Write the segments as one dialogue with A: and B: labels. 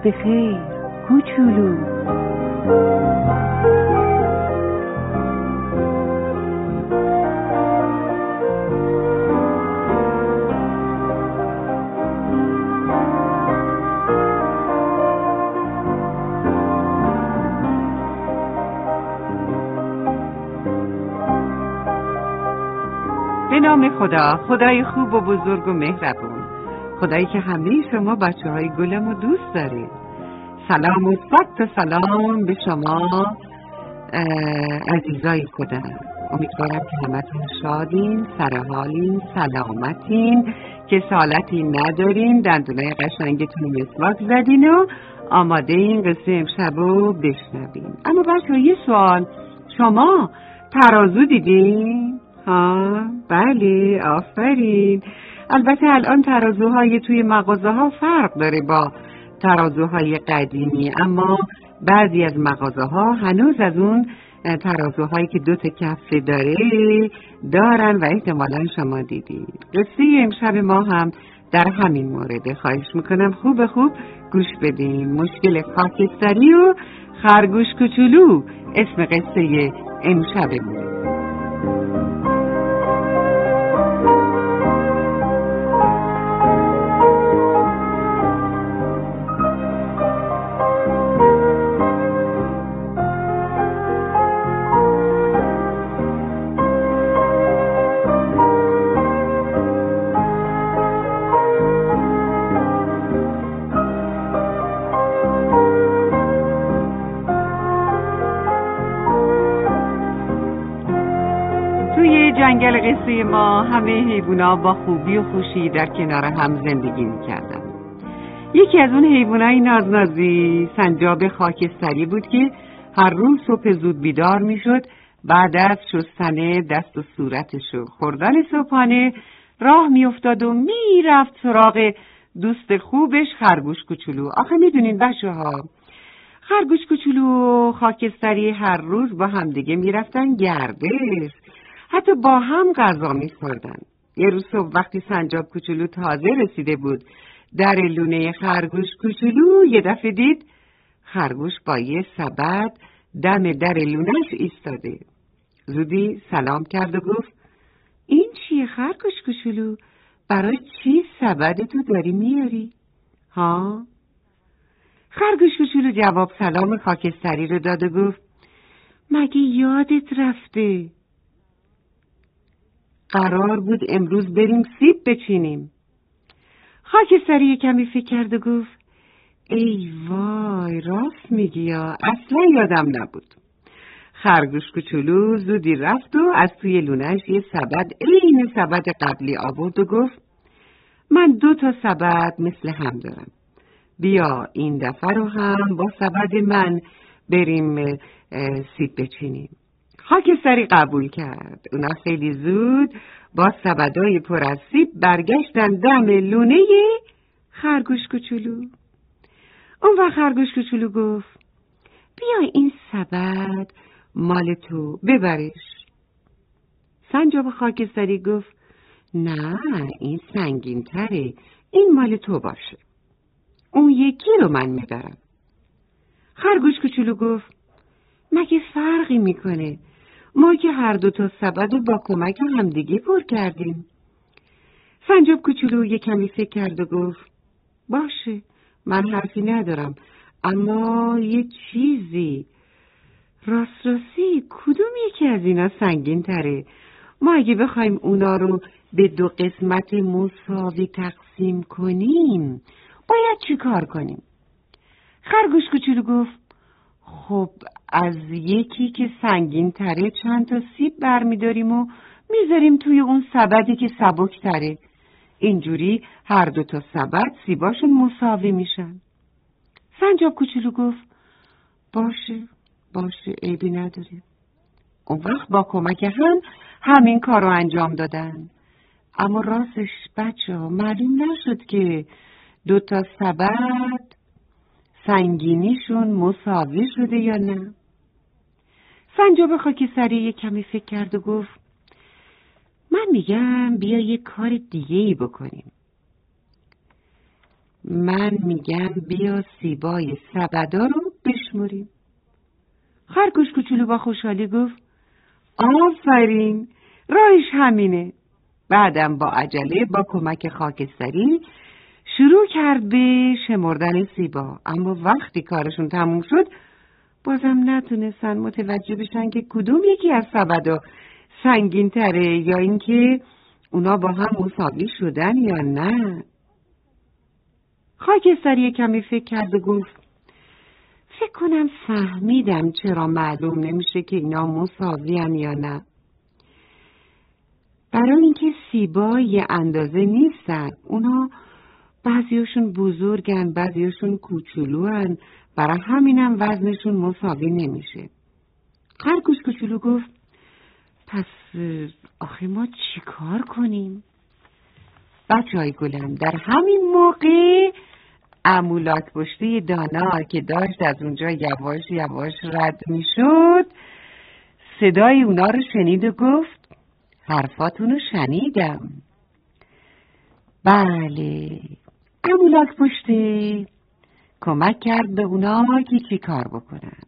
A: به خیر کوچولو.
B: به نام خدا، خدای خوب و بزرگ و مهربون، خدایی که همه شما بچه‌های گلم رو دوست داره. سلام و صد سلام به شما عزیزای خودم. امیدوارم که همتون شادین، سرحالین، سلامتین، کسالتی ندارین، دندونای قشنگتون مسواک زدین و آماده این قصه امشب رو بشنوین. اما بچه‌ها یه سوال، شما ترازو دیدین؟ بله، آفرین. البته الان ترازوهای توی مغازه ها فرق داره با ترازوهای قدیمی، اما بعضی از مغازه ها هنوز از اون ترازوهایی که 2 کفه داره دارن و احتمالا شما دیدید. قصه امشب ما هم در همین مورد. خواهش میکنم خوب گوش بدین. مشکل خاکستری و خرگوش کوچولو اسم قصه امشبمون. جنگل قصه ما همه حیوونا با خوبی و خوشی در کنار هم زندگی می‌کردن. یکی از اون حیوانای نازنازی سنجاب خاکستری بود که هر روز صبح زود بیدار میشد، بعد از شستن دست و صورتش و خوردن صبحانه راه میافتاد و میرفت سراغ دوست خوبش خرگوش کوچولو. آخه میدونین بچه‌ها، خرگوش کوچولو و خاکستری هر روز با همدیگه میرفتن گردش، حتی با هم غذا می‌خوردن. یه روز صبح وقتی سنجاب کوچولو تازه رسیده بود در لونه خرگوش کوچولو، یه دفعه دید خرگوش با یه سبد دم در لونش ایستاده. زودی سلام کرد و گفت این چیه خرگوش کوچولو؟ برای چی سبد تو داری میاری؟ خرگوش کوچولو جواب سلام خاکستری رو داد و گفت مگه یادت رفته؟ قرار بود امروز بریم سیب بچینیم. خاکستری یه کمی فکر کرد و گفت ای وای، راست میگی یا، اصلا یادم نبود. خرگوش کوچولو زودی رفت و از توی لونش یه سبد عین سبد قبلی آورد و گفت من 2 سبد مثل هم دارم، بیا این دفعه رو هم با سبد من بریم سیب بچینیم. خاکستری قبول کرد. اونا خیلی زود با سبدای پر از سیب برگشتن دم لونه خرگوش کوچولو. اون وقت خرگوش کوچولو گفت بیا این سبد مال تو، ببرش. سنجاب خاکستری گفت نه، این سنگین تره، این مال تو باشه، اون یکی رو من میبرم. خرگوش کوچولو گفت مگه فرقی میکنه؟ ما که هر 2 سبد رو با کمک همدیگه پر کردیم. سنجاب کوچولو یه کمی فکر کرد و گفت باشه، من حرفی ندارم، اما یه چیزی، راستی کدوم یکی از اینا سنگین تره؟ ما اگه بخوایم اونا رو به 2 قسمت مساوی تقسیم کنیم باید چی کار کنیم؟ خرگوش کوچولو گفت خب از یکی که سنگین تره چند تا سیب برمیداریم و میذاریم توی اون سبدی که سبک تره. اینجوری هر 2 سبد سیباشون مساوی میشن. سنجاب کوچولو گفت باشه، عیبی نداره. اون وقت با کمک هم همین کار رو انجام دادن. اما راستش بچه‌ها معلوم نشد که 2 سبد سنگینیشون مساوی شده یا نه. سنجاب خاکستری یک کمی فکر کرد و گفت من میگم بیا یه کار دیگه ای بکنیم. من میگم بیا سیبای سبدا رو بشمریم. خرگوش کوچولو با خوشحالی گفت آفرین، راهش همینه. بعدم با عجله با کمک خاکستری شروع کرد به شمردن سیبا، اما وقتی کارشون تموم شد بازم نتونستن متوجه بشن که کدوم یکی از سبدا سنگین تره یا اینکه اونا با هم مساوی شدن یا نه. خاکستری کمی فکر کرد و گفت فکر کنم فهمیدم چرا معلوم نمیشه که اینا مساوی‌ان یا نه. برای اینکه سیبا یه اندازه نیستن. اونا بعضیاشون بزرگن، بعضیاشون کوچولوان، برای همینم وزنشون مساوی نمیشه. خرگوش کوچولو گفت پس آخه ما چی کار کنیم؟ بچه‌های گلم، در همین موقع عمو لاک‌پشتی دانا که داشت از اونجا یواش یواش رد میشد صدای اونا رو شنید و گفت حرفاتونو شنیدم. بله، عمو لاک‌پشتی کمک کرد به اونا که چی کار بکنن.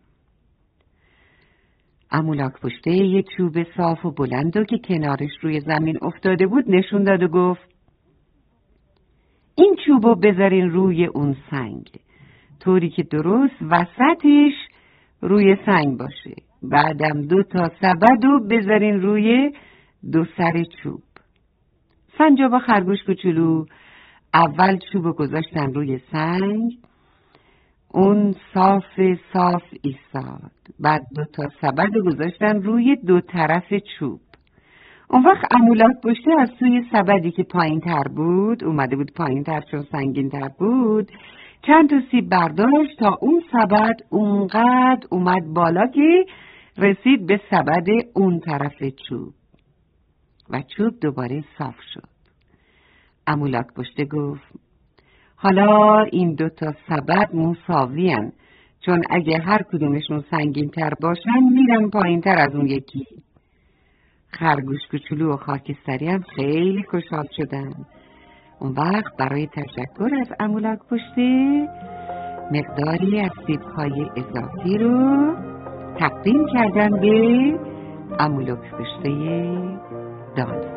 B: عمو لاک‌پشتی یه چوب صاف و بلندو که کنارش روی زمین افتاده بود نشون داد و گفت این چوبو بذارین روی اون سنگ طوری که درست وسطش روی سنگ باشه. بعدم 2 تا سبدو بذارین روی 2 سر چوب. سنجابا خرگوش کوچولو اول چوبو گذاشتن روی سنگ، اون صاف ایستاد. بعد 2 تا سبدو گذاشتن روی 2 طرف چوب. اون وقت عمو لاک‌پشتی از توی سبدی که پایین تر بود، اومده بود پایین تر چون سنگین تر بود، چند تا سیب برداشت تا اون سبد اونقدر اومد بالا که رسید به سبد اون طرف چوب و چوب دوباره صاف شد. عمو لاک‌پشتی گفت حالا این 2 تا سبد مساوی‌ان، چون اگه هر کدومشون سنگین تر باشن میرن پایین تر از اون یکی. خرگوش کوچولو و خاکستری هم خیلی خوشحال شدن. اون وقت برای تشکر از عمو لاک‌پشتی مقداری از سیب‌های اضافی رو تقدیم کردن به عمو لاک‌پشتی دانا.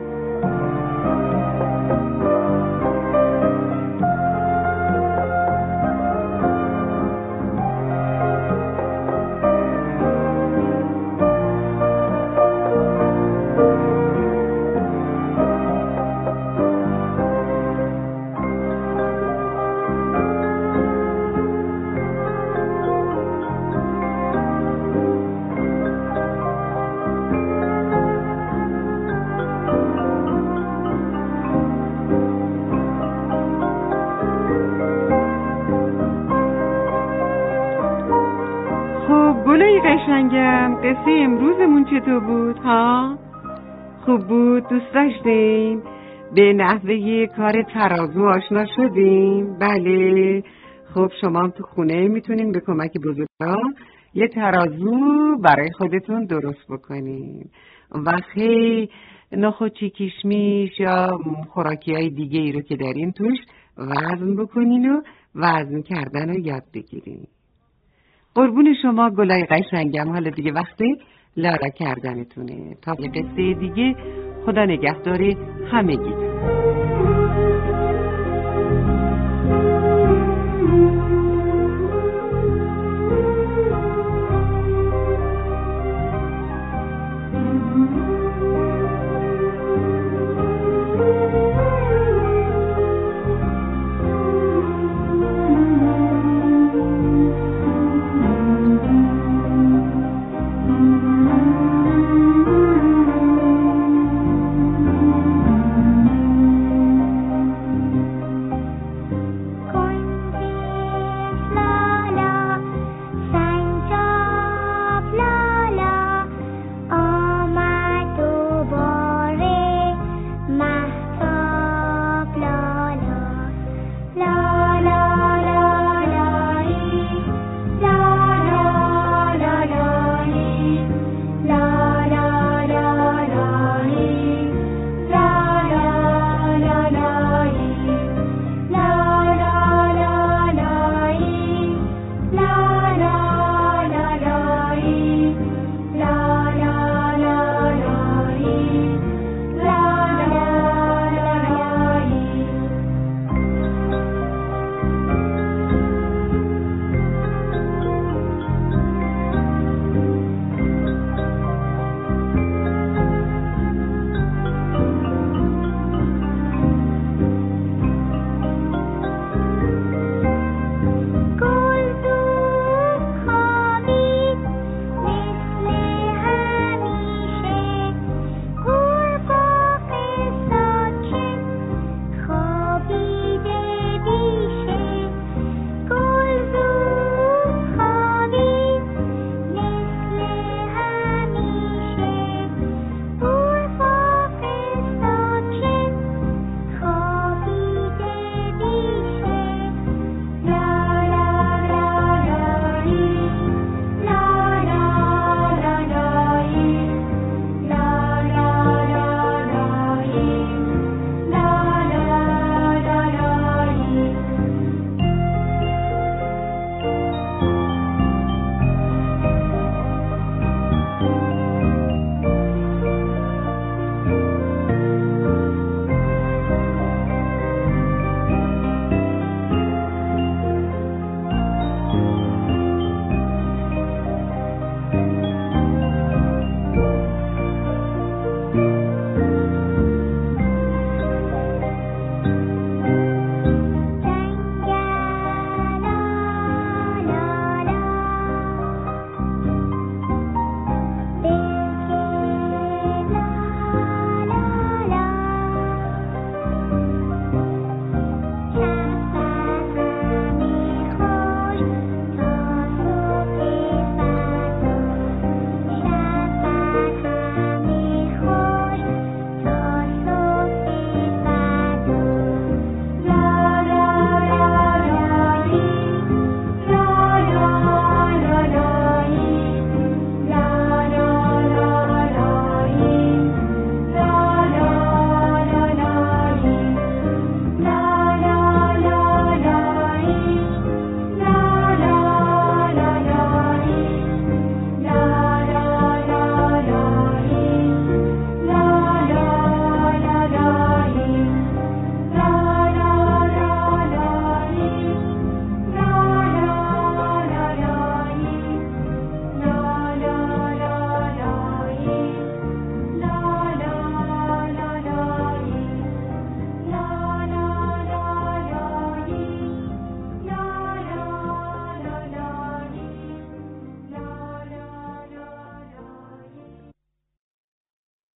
B: گلای قشنگم، قصه امروزمون چطور بود ها؟ خوب بود؟ دوست داشتین؟ به نحوه کار ترازو آشنا شدیم؟ بله. خب شما هم تو خونه میتونین به کمک بزرگا یه ترازو برای خودتون درست بکنین. وقتی نخودچی کشمیش یا خوراکی های دیگه ای رو که دارین توش وزن بکنین و وزن کردن رو یاد بگیرین. قربون شما گلای قشنگم. حالا دیگه وقت لارا کردنتونه. تا یه قصه دیگه، خدا نگهدار همگی.